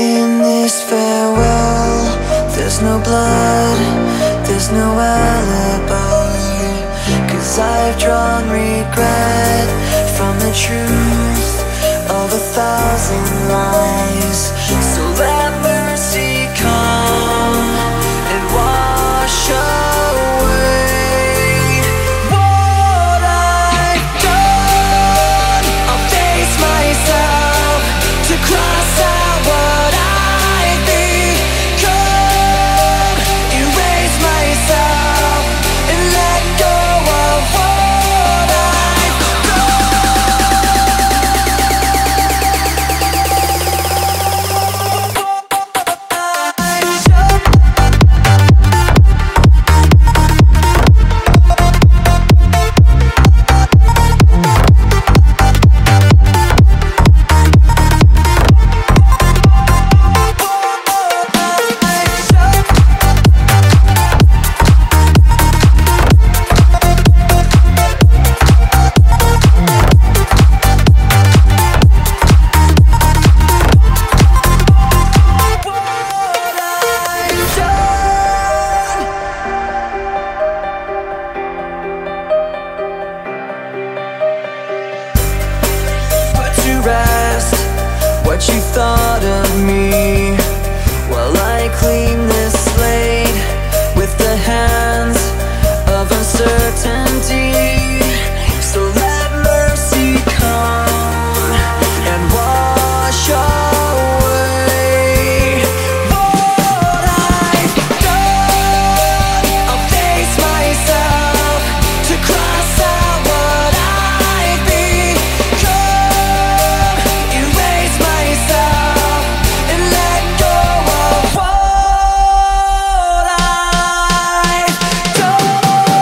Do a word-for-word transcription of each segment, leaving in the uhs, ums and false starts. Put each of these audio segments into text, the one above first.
In this farewell, there's no blood, there's no alibi, 'cause I've drawn regret from the truth of a thousand lies. So let mercy come and wash away what I've done. I'll face myself to cross out what I've become, erase myself and let go of what I've rest what you thought of me while I clean this slate with the hands of uncertainty. So let mercy come and wash away what I've done. I'll face myself to cross out what I've become, erase myself and let go of what I've done.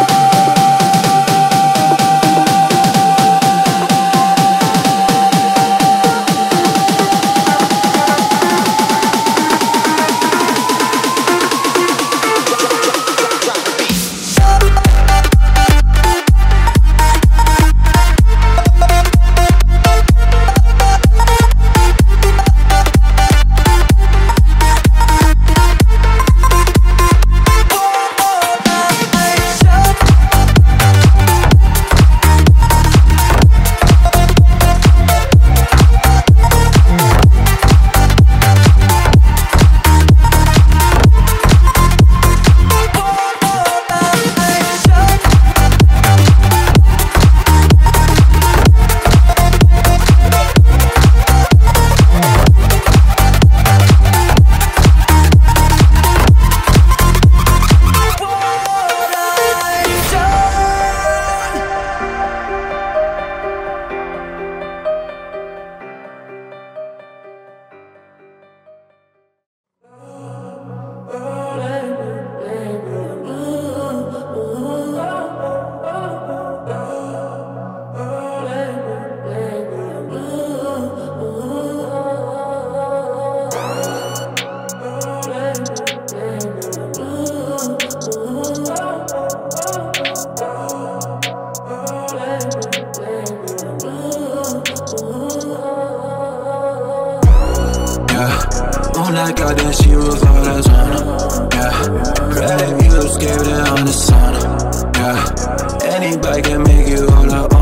Moonlight got that she was all that's on her. Yeah, credit views gave it on the sauna. Yeah, anybody can make you all up.